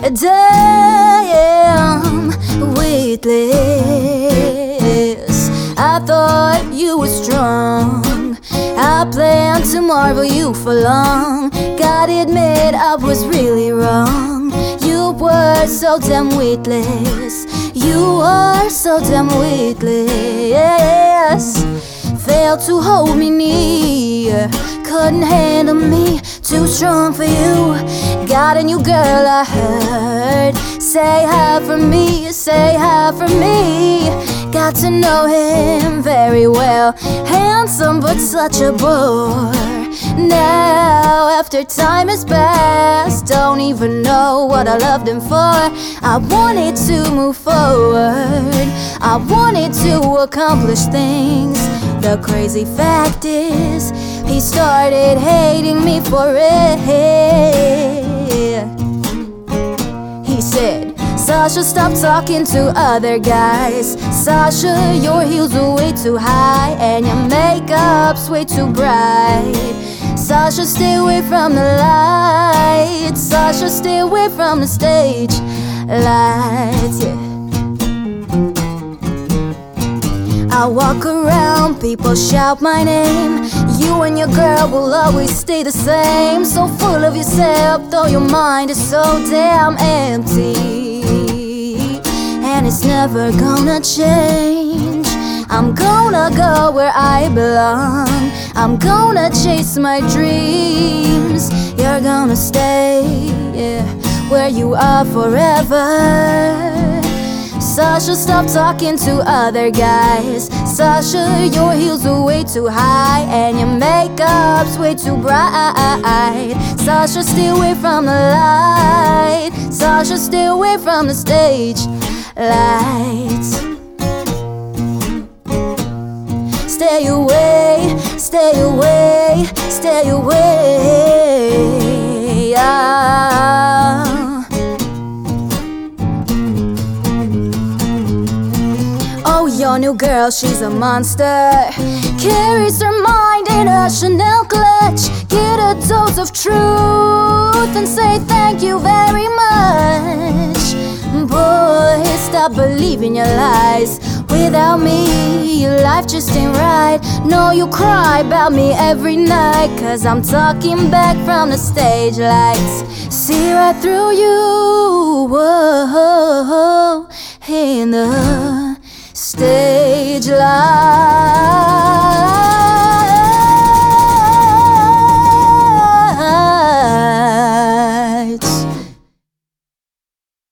Damn, weightless. I thought you were strong. I planned to marvel you for long. Gotta admit I was really wrong. You were so damn weightless. You are so damn weightless. Failed to hold me near, couldn't handle me, too strong for you. Got a new girl, I heard. Say hi for me, say hi for me. Got to know him very well. Handsome but such a bore. Now after time has passed, don't even know what I loved him for. I wanted to move forward, I wanted to accomplish things. The crazy fact is, he started hating me for it. He said, Sasha, stop talking to other guys. Sasha, your heels are way too high and your makeup's way too bright. Sasha, stay away from the lights. Sasha, stay away from the stage lights, yeah. I walk around, people shout my name. You and your girl will always stay the same. So full of yourself, though your mind is so damn empty. And it's never gonna change. I'm gonna go where I belong. I'm gonna chase my dreams. You're gonna stay, yeah, where you are forever. Sasha, stop talking to other guys. Sasha, your heels are way too high and your makeup's way too bright. Sasha, stay away from the light. Sasha, stay away from the stage lights. Stay away, stay away, stay away. Oh, your new girl, she's a monster. Carries her mind in a Chanel clutch. Get a dose of truth and say thank you very much. Boy, stop believing your lies. Without me, your life just ain't right. No, you cry about me every night, 'cause I'm talking back from the stage lights. See right through you, whoa, in the stage lights.